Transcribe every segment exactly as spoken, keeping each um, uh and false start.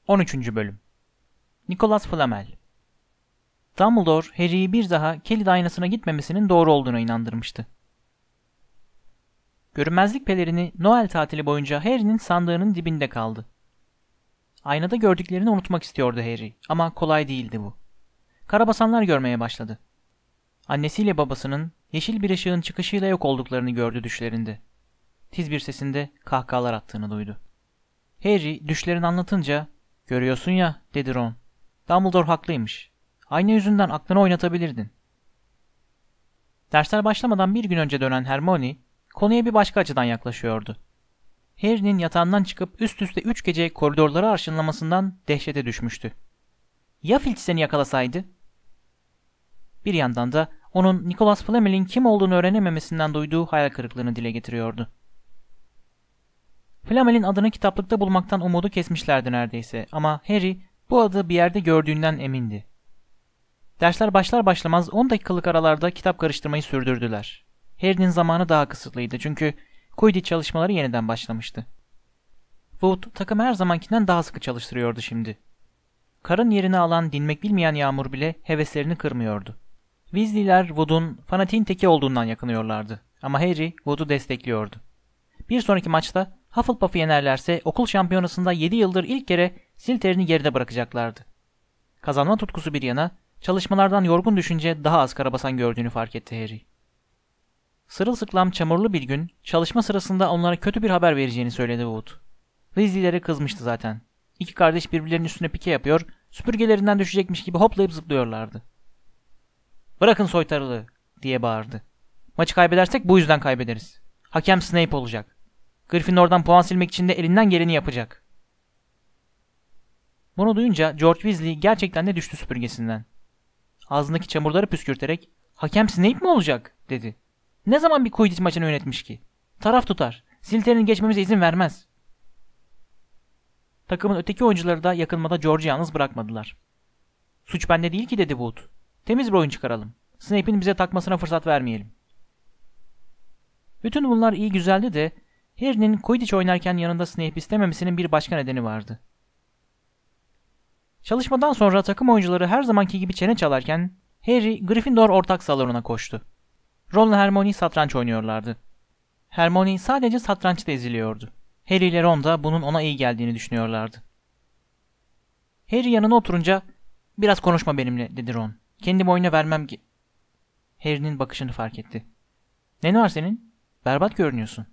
on üçüncü. Bölüm Nicholas Flamel. Dumbledore, Harry'i bir daha Kelly aynasına gitmemesinin doğru olduğuna inandırmıştı. Görünmezlik pelerini Noel tatili boyunca Harry'nin sandığının dibinde kaldı. Aynada gördüklerini unutmak istiyordu Harry ama kolay değildi bu. Karabasanlar görmeye başladı. Annesiyle babasının yeşil bir ışığın çıkışıyla yok olduklarını gördü düşlerinde. Tiz bir sesinde kahkahalar attığını duydu. Harry düşlerini anlatınca, "Görüyorsun ya," dedi Ron. "Dumbledore haklıymış. Ayna yüzünden aklını oynatabilirdin." Dersler başlamadan bir gün önce dönen Hermione, konuya bir başka açıdan yaklaşıyordu. Harry'nin yatağından çıkıp üst üste üç gece koridorları arşınlamasından dehşete düşmüştü. Ya Filch seni yakalasaydı? Bir yandan da onun Nicholas Flamel'in kim olduğunu öğrenememesinden duyduğu hayal kırıklığını dile getiriyordu. Flamel'in adını kitaplıkta bulmaktan umudu kesmişlerdi neredeyse ama Harry bu adı bir yerde gördüğünden emindi. Dersler başlar başlamaz on dakikalık aralarda kitap karıştırmayı sürdürdüler. Harry'nin zamanı daha kısıtlıydı çünkü Quidditch çalışmaları yeniden başlamıştı. Wood takım her zamankinden daha sıkı çalıştırıyordu şimdi. Karın yerini alan dinmek bilmeyen yağmur bile heveslerini kırmıyordu. Weasley'ler Wood'un fanatiğin teki olduğundan yakınıyorlardı ama Harry Wood'u destekliyordu. Bir sonraki maçta Hufflepuff'u yenerlerse okul şampiyonasında yedi yıldır ilk kere Slytherin'i geride bırakacaklardı. Kazanma tutkusu bir yana, çalışmalardan yorgun düşünce daha az karabasan gördüğünü fark etti Harry. Sırılsıklam çamurlu bir gün çalışma sırasında onlara kötü bir haber vereceğini söyledi Wood. Weasley'lere kızmıştı zaten. İki kardeş birbirlerinin üstüne pike yapıyor, süpürgelerinden düşecekmiş gibi hoplayıp zıplıyorlardı. "Bırakın soytarılığı," diye bağırdı. "Maçı kaybedersek bu yüzden kaybederiz. Hakem Snape olacak. Gryffindor'dan puan silmek için de elinden geleni yapacak." Bunu duyunca George Weasley gerçekten de düştü süpürgesinden. Ağzındaki çamurları püskürterek "Hakem Snape mi olacak?" dedi. "Ne zaman bir Quidditch maçını yönetmiş ki? Taraf tutar. Slytherin'i geçmemize izin vermez." Takımın öteki oyuncuları da yakınmada George'u yalnız bırakmadılar. "Suç bende değil ki," dedi Wood. "Temiz bir oyun çıkaralım. Snape'in bize takmasına fırsat vermeyelim." Bütün bunlar iyi güzeldi de Harry'nin Quidditch oynarken yanında Snape istememesinin bir başka nedeni vardı. Çalışmadan sonra takım oyuncuları her zamanki gibi çene çalarken Harry Gryffindor ortak salonuna koştu. Ron'la Hermione satranç oynuyorlardı. Hermione sadece satrançta eziliyordu. Harry ile Ron da bunun ona iyi geldiğini düşünüyorlardı. Harry yanına oturunca "Biraz konuşma benimle," dedi Ron. "Kendimi oyuna vermem ki." Harry'nin bakışını fark etti. "Ne var senin? Berbat görünüyorsun."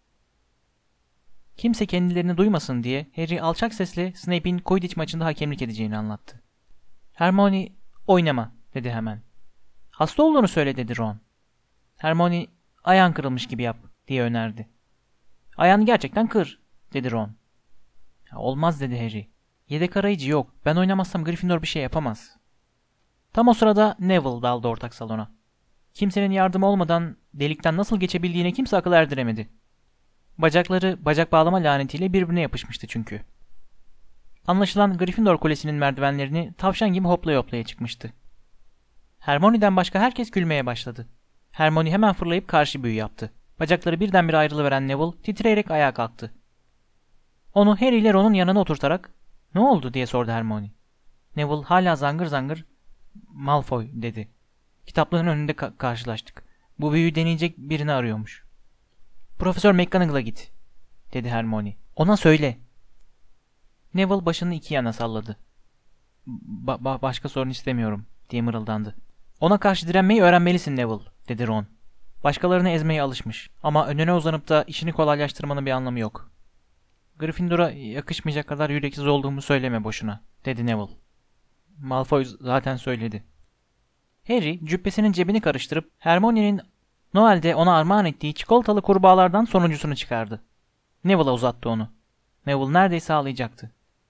Kimse kendilerini duymasın diye Harry alçak sesle Snape'in Quidditch maçında hakemlik edeceğini anlattı. Hermione "Oynama," dedi hemen. "Hasta olduğunu söyle," dedi Ron. Hermione "Ayağın kırılmış gibi yap," diye önerdi. "Ayağını gerçekten kır," dedi Ron. "Olmaz," dedi Harry. "Yedek arayıcı yok. Ben oynamazsam Gryffindor bir şey yapamaz." Tam o sırada Neville daldı ortak salona. Kimsenin yardımı olmadan delikten nasıl geçebildiğine kimse akıl erdiremedi. Bacakları bacak bağlama lanetiyle birbirine yapışmıştı çünkü. Anlaşılan Gryffindor Kulesi'nin merdivenlerini tavşan gibi hoplaya hoplaya çıkmıştı. Hermione'den başka herkes gülmeye başladı. Hermione hemen fırlayıp karşı büyü yaptı. Bacakları birdenbire ayrılıveren Neville titreyerek ayağa kalktı. Onu Harry ile Ron'un yanına oturtarak "Ne oldu?" diye sordu Hermione. Neville hala zangır zangır "Malfoy," dedi. "Kitaplığın önünde ka- karşılaştık. Bu büyüyü deneyecek birini arıyormuş." "Profesör McGonagall'a git," dedi Hermione. "Ona söyle." Neville başını iki yana salladı. Ba- ba- "Başka sorun istemiyorum," diye mırıldandı. "Ona karşı direnmeyi öğrenmelisin Neville," dedi Ron. "Başkalarını ezmeye alışmış ama önüne uzanıp da işini kolaylaştırmanın bir anlamı yok." "Gryffindor'a yakışmayacak kadar yüreksiz olduğumu söyleme boşuna," dedi Neville. "Malfoy zaten söyledi." Harry cübbesinin cebini karıştırıp Hermione'nin Noel'de ona armağan ettiği çikolatalı kurbağalardan sonuncusunu çıkardı. Neville'a uzattı onu. Neville neredeyse ağlayacaktı.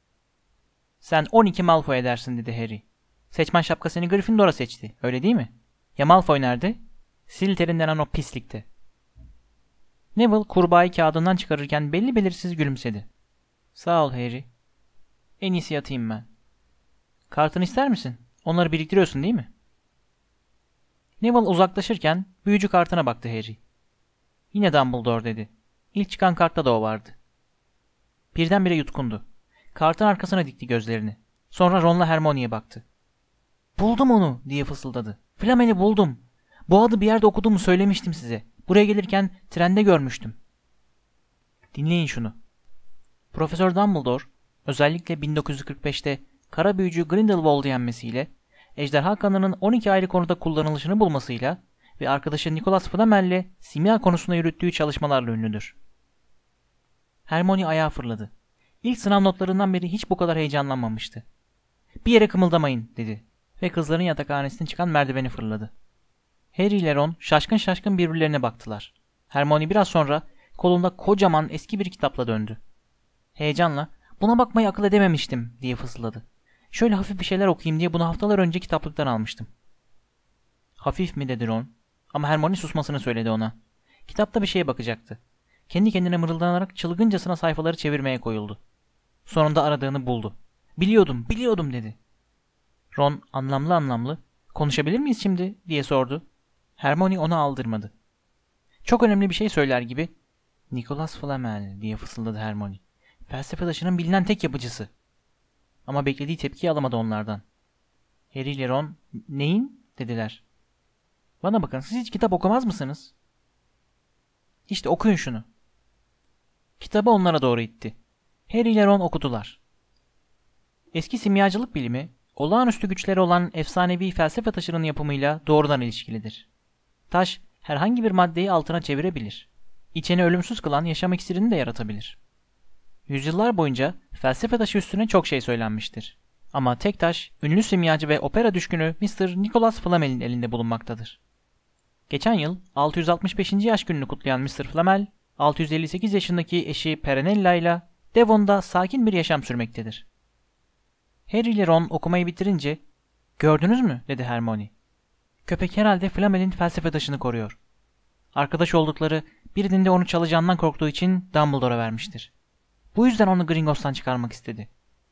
"Sen on iki Malfoy edersin," dedi Harry. "Seçmen şapka seni Gryffindor'a seçti, öyle değil mi? Ya Malfoy nerede?" "Slytherin denen o pislikte." Neville kurbağayı kağıdından çıkarırken belli belirsiz gülümsedi. "Sağ ol Harry. En iyisi yatayım ben." "Kartını ister misin? Onları biriktiriyorsun değil mi?" Neville uzaklaşırken büyücü kartına baktı Harry. "Yine Dumbledore," dedi. "İlk çıkan kartta da o vardı." Birdenbire yutkundu. kartın arkasına dikti gözlerini. Sonra Ron'la Hermione'ye baktı. "Buldum onu," diye fısıldadı. "Flamel'i buldum. Bu adı bir yerde okuduğumu söylemiştim size. Buraya gelirken trende görmüştüm." Dinleyin şunu. Profesör Dumbledore özellikle bin dokuz yüz kırk beşte kara büyücü Grindelwald'u yenmesiyle, ejderha kanının on iki ayrı konuda kullanılışını bulmasıyla ve arkadaşı Nicholas Flamel'le simya konusunda yürüttüğü çalışmalarla ünlüdür. Hermione ayağa fırladı. İlk sınav notlarından beri hiç bu kadar heyecanlanmamıştı. "Bir yere kımıldamayın," dedi ve kızların yatakhanesine çıkan merdiveni fırladı. Harry ile Ron şaşkın şaşkın birbirlerine baktılar. Hermione biraz sonra kolunda kocaman eski bir kitapla döndü. Heyecanla "Buna bakmayı akıl edememiştim," diye fısıldadı. "Şöyle hafif bir şeyler okuyayım diye bunu haftalar önce kitaplıktan almıştım." "Hafif mi?" dedi Ron. Ama Hermione susmasını söyledi ona. Kitapta bir şeye bakacaktı. Kendi kendine mırıldanarak çılgıncasına sayfaları çevirmeye koyuldu. Sonunda aradığını buldu. "Biliyordum, biliyordum," dedi. Ron anlamlı anlamlı "Konuşabilir miyiz şimdi?" diye sordu. Hermione ona aldırmadı. Çok önemli bir şey söyler gibi "Nicholas Flamel," diye fısıldadı Hermione. "Felsefe taşının bilinen tek yapıcısı." Ama beklediği tepkiyi alamadı onlardan. Harry ile Ron "Neyin?" dediler. "Bana bakın, siz hiç kitap okumaz mısınız?" "İşte okuyun şunu." Kitabı onlara doğru itti. Harry ile Ron okudular. Eski simyacılık bilimi, olağanüstü güçleri olan efsanevi felsefe taşının yapımıyla doğrudan ilişkilidir. Taş, herhangi bir maddeyi altına çevirebilir. İçeni ölümsüz kılan yaşam iksirini de yaratabilir. Yüzyıllar boyunca felsefe taşı üstüne çok şey söylenmiştir. Ama tek taş, ünlü simyacı ve opera düşkünü mister Nicholas Flamel'in elinde bulunmaktadır. Geçen yıl altı yüz altmış beşinci yaş gününü kutlayan mister Flamel, altı yüz elli sekiz yaşındaki eşi Perenella ile Devon'da sakin bir yaşam sürmektedir. Harry ile Ron okumayı bitirince "Gördünüz mü?" dedi Hermione. "Köpek herhalde Flamel'in felsefe taşını koruyor. Arkadaş oldukları birinin de onu çalacağından korktuğu için Dumbledore'a vermiştir. Bu yüzden onu Gringotts'tan çıkarmak istedi."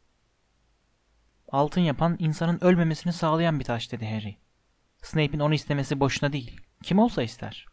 "Altın yapan insanın ölmemesini sağlayan bir taş," dedi Harry. "Snape'in onu istemesi boşuna değil. Kim olsa ister."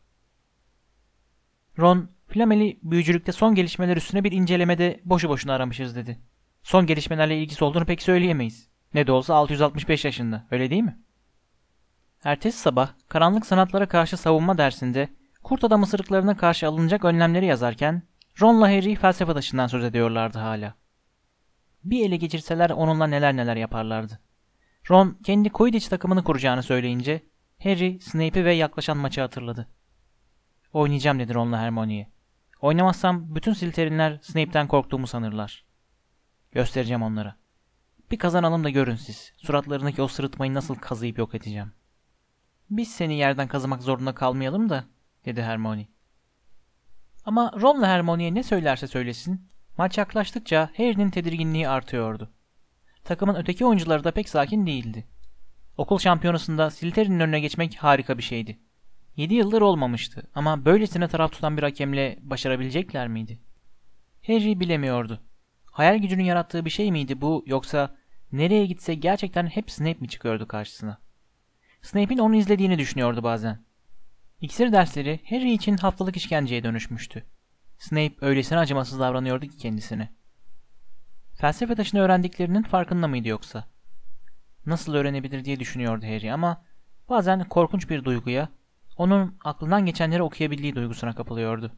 Ron, "Flamel'i büyücülükte son gelişmeler üstüne bir incelemede boşu boşuna aramışız," dedi. "Son gelişmelerle ilgisi olduğunu pek söyleyemeyiz. Ne de olsa altı yüz altmış beş yaşında, öyle değil mi?" Ertesi sabah karanlık sanatlara karşı savunma dersinde kurt adam ısırıklarına karşı alınacak önlemleri yazarken Ron'la Harry felsefe taşından söz ediyorlardı hala. Bir ele geçirseler onunla neler neler yaparlardı. Ron kendi Quidditch takımını kuracağını söyleyince Harry Snape'i ve yaklaşan maçı hatırladı. "Oynayacağım," dedi Ron'la Hermione'ye. "Oynamazsam bütün Slytherinler Snape'ten korktuğumu sanırlar. Göstereceğim onlara. Bir kazanalım da görün siz. Suratlarındaki o sırıtmayı nasıl kazıyıp yok edeceğim." "Biz seni yerden kazımak zorunda kalmayalım da," dedi Hermione. Ama Ron'la Hermione'ye ne söylerse söylesin, maç yaklaştıkça Harry'nin tedirginliği artıyordu. Takımın öteki oyuncuları da pek sakin değildi. Okul şampiyonasında Slytherin'in önüne geçmek harika bir şeydi. Yedi yıldır olmamıştı ama böylesine taraf tutan bir hakemle başarabilecekler miydi? Harry bilemiyordu. Hayal gücünün yarattığı bir şey miydi bu, yoksa nereye gitse gerçekten hep Snape mi çıkıyordu karşısına? Snape'in onu izlediğini düşünüyordu bazen. İksir dersleri Harry için haftalık işkenceye dönüşmüştü. Snape öylesine acımasız davranıyordu ki kendisine. Felsefe taşını öğrendiklerinin farkında mıydı yoksa? Nasıl öğrenebilir diye düşünüyordu Harry ama bazen korkunç bir duyguya, onun aklından geçenleri okuyabildiği duygusuna kapılıyordu.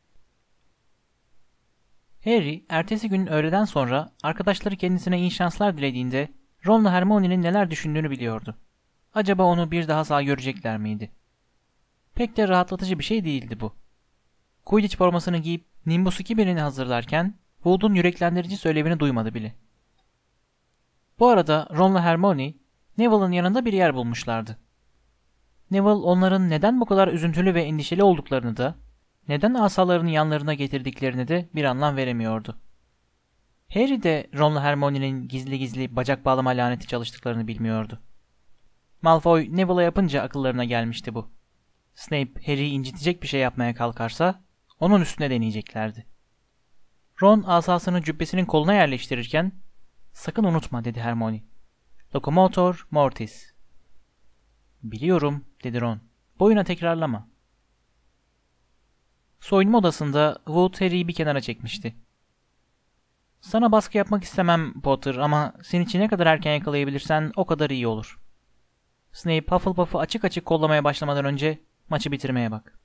Harry, ertesi gün öğleden sonra arkadaşları kendisine iyi şanslar dilediğinde Ron'la Hermione'nin neler düşündüğünü biliyordu. Acaba onu bir daha sağ görecekler miydi? Pek de rahatlatıcı bir şey değildi bu. Quidditch formasını giyip Nimbus iki birini hazırlarken Wood'un yüreklendirici söylevini duymadı bile. Bu arada Ron'la Hermione, Neville'ın yanında bir yer bulmuşlardı. Neville onların neden bu kadar üzüntülü ve endişeli olduklarını da, neden asalarını yanlarına getirdiklerini de bir anlam veremiyordu. Harry de Ron'la Hermione'nin gizli gizli bacak bağlama laneti çalıştıklarını bilmiyordu. Malfoy Neville'a yapınca akıllarına gelmişti bu. Snape Harry'i incitecek bir şey yapmaya kalkarsa onun üstüne deneyeceklerdi. Ron asasını cübbesinin koluna yerleştirirken "Sakın unutma," dedi Hermione. "Locomotor Mortis." "Biliyorum," dedi Ron. "Boyuna tekrarlama." Soyunma odasında Wood Harry'i bir kenara çekmişti. Sana baskı yapmak istemem Potter ama Snitch'i ne kadar erken yakalayabilirsen o kadar iyi olur. Snape Hufflepuff'u açık açık kollamaya başlamadan önce maçı bitirmeye bak.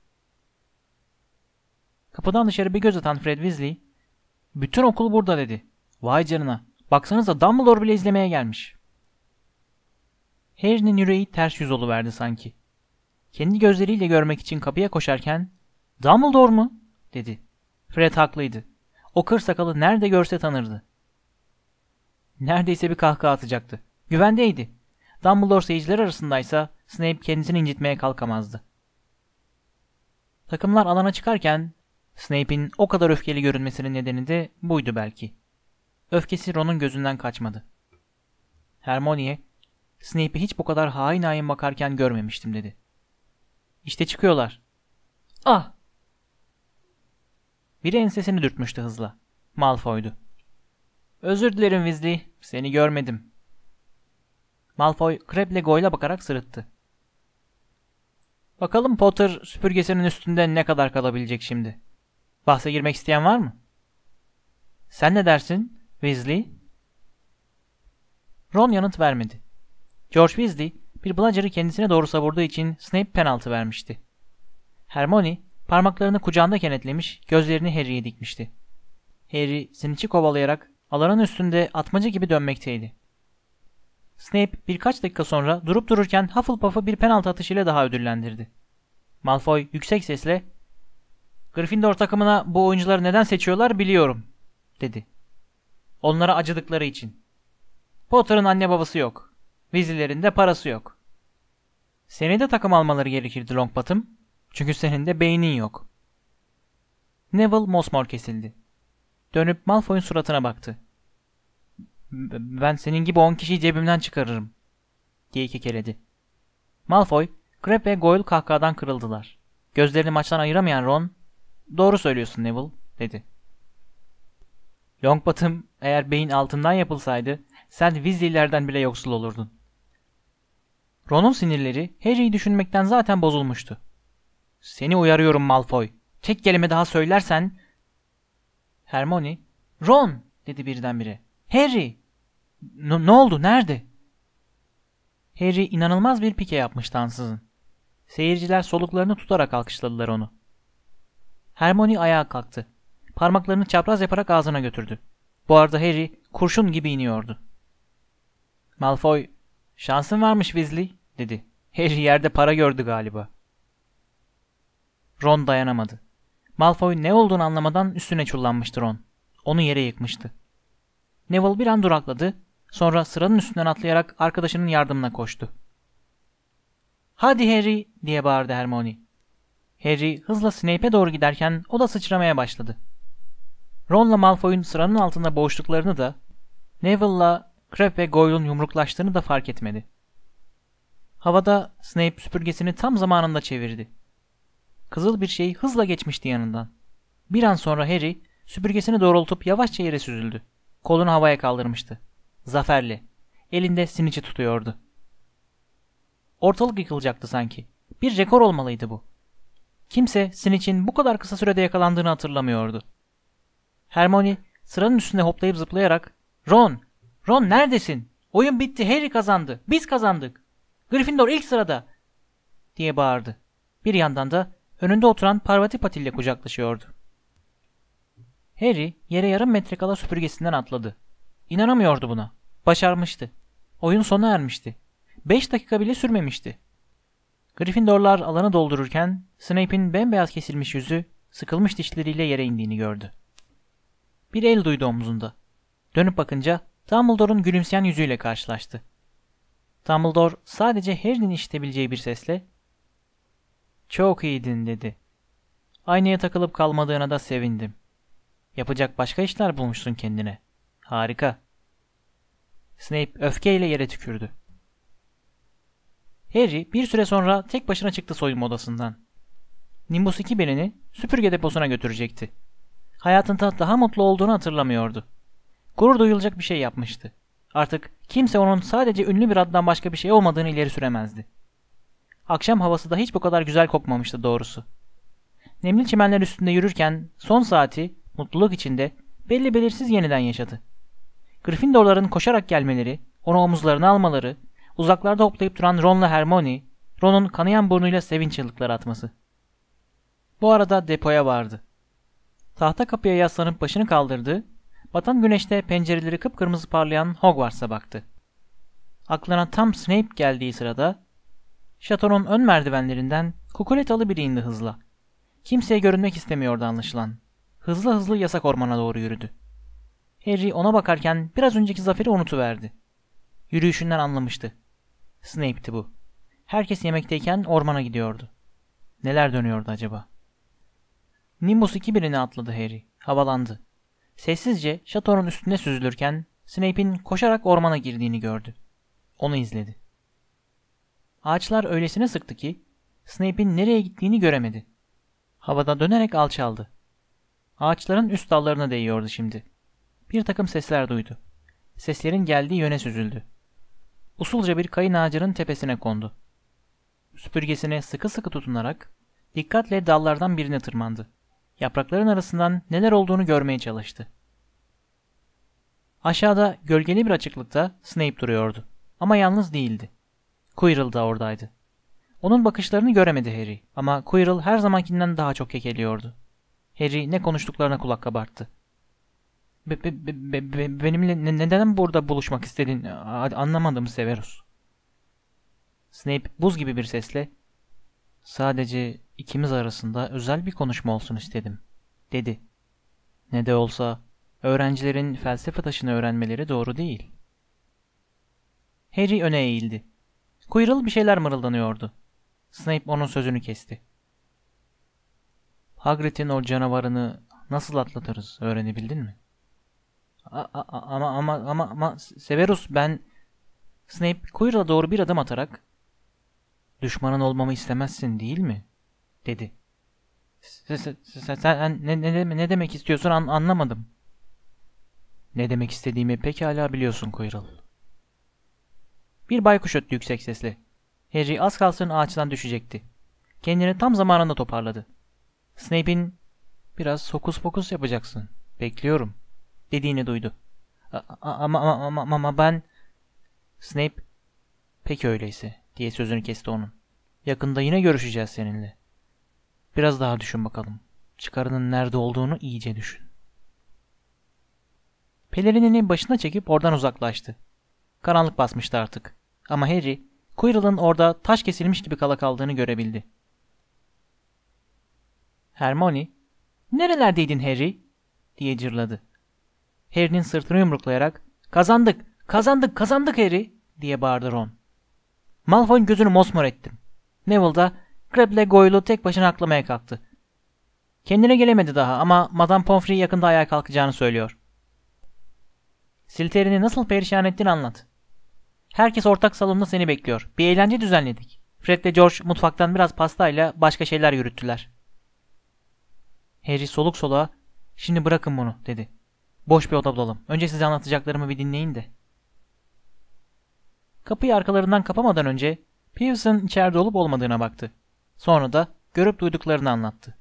Kapıdan dışarı bir göz atan Fred Weasley, "Bütün okul burada," dedi. "Vay canına, baksanıza Dumbledore bile izlemeye gelmiş." Harry'nin yüreği ters yüz oluverdi sanki. Kendi gözleriyle görmek için kapıya koşarken, "Dumbledore mu?" dedi. Fred haklıydı. O kır sakalı nerede görse tanırdı. Neredeyse bir kahkaha atacaktı. Güvendeydi. Dumbledore seyirciler arasındaysa Snape kendisini incitmeye kalkamazdı. Takımlar alana çıkarken Snape'in o kadar öfkeli görünmesinin nedeni de buydu belki. Öfkesi Ron'un gözünden kaçmadı. Hermione, "Snape'i hiç bu kadar hain hain bakarken görmemiştim," dedi. "İşte çıkıyorlar." "Ah!" Biri ensesini dürtmüştü hızla. Malfoy'du. "Özür dilerim Weasley, seni görmedim." Malfoy, Crabbe'le Goyle'a bakarak sırıttı. "Bakalım Potter süpürgesinin üstünde ne kadar kalabilecek şimdi. Bahse girmek isteyen var mı?" "Sen ne dersin Weasley?" Ron yanıt vermedi. George Weasley bir Bludger'ı kendisine doğru savurduğu için Snape penaltı vermişti. Hermione parmaklarını kucağında kenetlemiş, gözlerini Harry'ye dikmişti. Harry Snitch'i kovalayarak alanın üstünde atmaca gibi dönmekteydi. Snape birkaç dakika sonra durup dururken Hufflepuff'u bir penaltı atışıyla daha ödüllendirdi. Malfoy yüksek sesle, "Gryffindor takımına bu oyuncuları neden seçiyorlar biliyorum," dedi. "Onlara acıdıkları için. Potter'ın anne babası yok. Weasley'lerin de parası yok. Seni de takım almaları gerekirdi Longbottom. Çünkü senin de beynin yok." Neville mosmor kesildi. Dönüp Malfoy'un suratına baktı. "Ben senin gibi on kişiyi cebimden çıkarırım," diye kekeledi. Malfoy, Crabbe ve Goyle kahkahadan kırıldılar. Gözlerini maçtan ayıramayan Ron, "Doğru söylüyorsun Neville," dedi. "Longbottom, eğer beyin altından yapılsaydı sen Weasley'lerden bile yoksul olurdun." Ron'un sinirleri Harry'i düşünmekten zaten bozulmuştu. "Seni uyarıyorum Malfoy. Tek kelime daha söylersen..." Hermione, "Ron," dedi birdenbire. "Harry!" N- ne oldu? Nerede?" Harry inanılmaz bir pike yapmıştı ansızın. Seyirciler soluklarını tutarak alkışladılar onu. Hermione ayağa kalktı. Parmaklarını çapraz yaparak ağzına götürdü. Bu arada Harry kurşun gibi iniyordu. Malfoy, "Şansın varmış Weasley," dedi. "Harry yerde para gördü galiba." Ron dayanamadı. Malfoy ne olduğunu anlamadan üstüne çullanmıştı Ron. Onu yere yıkmıştı. Neville bir an durakladı. Sonra sıranın üstünden atlayarak arkadaşının yardımına koştu. "Hadi Harry," diye bağırdı Hermione. Harry hızla Snape'e doğru giderken o da sıçramaya başladı. Ron'la Malfoy'un sıranın altında boğuştuklarını da, Neville'la Crabbe ve Goyle'un yumruklaştığını da fark etmedi. Havada Snape süpürgesini tam zamanında çevirdi. Kızıl bir şey hızla geçmişti yanından. Bir an sonra Harry süpürgesini doğrultup yavaşça yere süzüldü. Kolunu havaya kaldırmıştı. Zaferli. Elinde Snitch'i tutuyordu. Ortalık yıkılacaktı sanki. Bir rekor olmalıydı bu. Kimse Snitch'in bu kadar kısa sürede yakalandığını hatırlamıyordu. Hermione sıranın üstünde hoplayıp zıplayarak "Ron! Ron neredesin? Oyun bitti. Harry kazandı. Biz kazandık. Gryffindor ilk sırada," diye bağırdı. Bir yandan da önünde oturan Parvati Patil ile kucaklaşıyordu. Harry yere yarım metre kala süpürgesinden atladı. İnanamıyordu buna. Başarmıştı. Oyun sona ermişti. Beş dakika bile sürmemişti. Gryffindorlar alanı doldururken Snape'in bembeyaz kesilmiş yüzü sıkılmış dişleriyle yere indiğini gördü. Bir el duydu omzunda. Dönüp bakınca Dumbledore'un gülümseyen yüzüyle karşılaştı. Dumbledore sadece Harry'nin işitebileceği bir sesle "Çok iyiydin," dedi. "Aynaya takılıp kalmadığına da sevindim. Yapacak başka işler bulmuşsun kendine. Harika." Snape öfkeyle yere tükürdü. Harry bir süre sonra tek başına çıktı soyunma odasından. Nimbus iki birini süpürge deposuna götürecekti. Hayatında daha mutlu olduğunu hatırlamıyordu. Gurur duyulacak bir şey yapmıştı. Artık kimse onun sadece ünlü bir addan başka bir şey olmadığını ileri süremezdi. Akşam havası da hiç bu kadar güzel kokmamıştı doğrusu. Nemli çimenler üstünde yürürken son saati mutluluk içinde belli belirsiz yeniden yaşadı. Gryffindorların koşarak gelmeleri, onu omuzlarına almaları, uzaklarda hoplayıp duran Ron'la Hermione, Ron'un kanayan burnuyla sevinç çığlıkları atması. Bu arada depoya vardı. Tahta kapıya yaslanıp başını kaldırdı, batan güneşte pencereleri kıpkırmızı parlayan Hogwarts'a baktı. Aklına tam Snape geldiği sırada, şatonun ön merdivenlerinden kukuletalı biri indi hızla. Kimseye görünmek istemiyordu anlaşılan. Hızlı hızlı yasak ormana doğru yürüdü. Harry ona bakarken biraz önceki zaferi unutuverdi. Yürüyüşünden anlamıştı. Snape'ti bu. Herkes yemekteyken ormana gidiyordu. Neler dönüyordu acaba? Nimbus iki birini atladı Harry. Havalandı. Sessizce şatonun üstüne süzülürken Snape'in koşarak ormana girdiğini gördü. Onu izledi. Ağaçlar öylesine sıktı ki Snape'in nereye gittiğini göremedi. Havada dönerek alçaldı. Ağaçların üst dallarına değiyordu şimdi. Bir takım sesler duydu. Seslerin geldiği yöne süzüldü. Usulca bir kayın ağacının tepesine kondu. Süpürgesine sıkı sıkı tutunarak dikkatle dallardan birine tırmandı. Yaprakların arasından neler olduğunu görmeye çalıştı. Aşağıda gölgeli bir açıklıkta Snape duruyordu. Ama yalnız değildi. Quirrell da oradaydı. Onun bakışlarını göremedi Harry ama Quirrell her zamankinden daha çok kekeliyordu. Harry ne konuştuklarına kulak kabarttı. Be, be, be, be, benimle ne, neden burada buluşmak istedin? Anlamadım Severus. Snape buz gibi bir sesle "Sadece ikimiz arasında özel bir konuşma olsun istedim," dedi. Ne de olsa öğrencilerin felsefe taşını öğrenmeleri doğru değil. Harry öne eğildi. Quirrell bir şeyler mırıldanıyordu. Snape onun sözünü kesti. "Hagrid'in o canavarını nasıl atlatırız öğrenebildin mi?" A ama ama ama ama Severus ben... Snape Quirrell'a doğru bir adım atarak "Düşmanın olmamı istemezsin değil mi?" dedi. Sen, sen, sen ne, ne, ne demek istiyorsun an, anlamadım. Ne demek istediğimi pekala biliyorsun Quirrell. Bir baykuş öttü yüksek sesle. Harry az kalsın ağaçtan düşecekti. Kendini tam zamanında toparladı. Snape'in "Biraz hokus pokus yapacaksın. Bekliyorum," dediğini duydu. Ama ama ama ama ben... Snape "Peki öyleyse," diye sözünü kesti onun. "Yakında yine görüşeceğiz seninle. Biraz daha düşün bakalım. Çıkarının nerede olduğunu iyice düşün." Pelerinini başına çekip oradan uzaklaştı. Karanlık basmıştı artık. Ama Harry, Quirrell'ın orada taş kesilmiş gibi kala kaldığını görebildi. Hermione, "Nerelerdeydin Harry?" diye cırladı. Harry'nin sırtını yumruklayarak "Kazandık, kazandık, kazandık Harry," diye bağırdı Ron. Malfoy'un gözünü mosmor ettim. Neville da Crabbe'le Goyle'u tek başına aklamaya kalktı. Kendine gelemedi daha ama Madame Pomfrey yakında ayağa kalkacağını söylüyor. Slytherin'i nasıl perişan ettiğini anlat. Herkes ortak salonda seni bekliyor. Bir eğlence düzenledik. Fred ve George mutfaktan biraz pastayla başka şeyler yürüttüler. Harry soluk soluğa "Şimdi bırakın bunu," dedi. "Boş bir oda bulalım. Önce size anlatacaklarımı bir dinleyin de." Kapıyı arkalarından kapamadan önce Peevers'ın içeride olup olmadığına baktı. Sonra da görüp duyduklarını anlattı.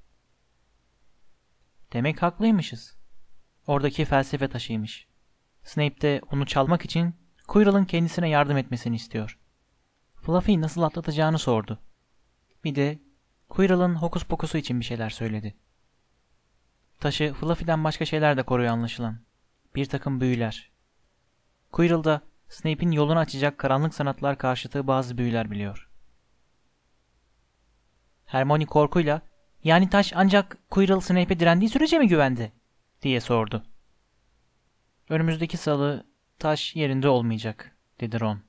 Demek haklıymışız. Oradaki felsefe taşıymış. Snape de onu çalmak için Quirrell'ın kendisine yardım etmesini istiyor. Fluffy'yi nasıl atlatacağını sordu. Bir de Quirrell'ın hokus pokusu için bir şeyler söyledi. Taşı Fluffy'den başka şeyler de koruyor anlaşılan. Bir takım büyüler. Quirrell da Snape'in yolunu açacak karanlık sanatlar karşıtı bazı büyüler biliyor. Hermione korkuyla "Yani taş ancak Quirrell Snape'e direndiği sürece mi güvendi?" diye sordu. "Önümüzdeki salı taş yerinde olmayacak," dedi Ron.